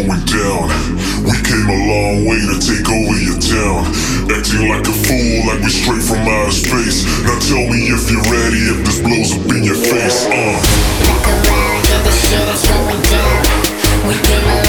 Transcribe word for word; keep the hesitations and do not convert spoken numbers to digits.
going down. We came a long way to take over your town. Acting like a fool, like we straight from outer space. Now tell me if you're ready, if this blows up in your face. Uh. Look around, yeah, this shit is going down. We came a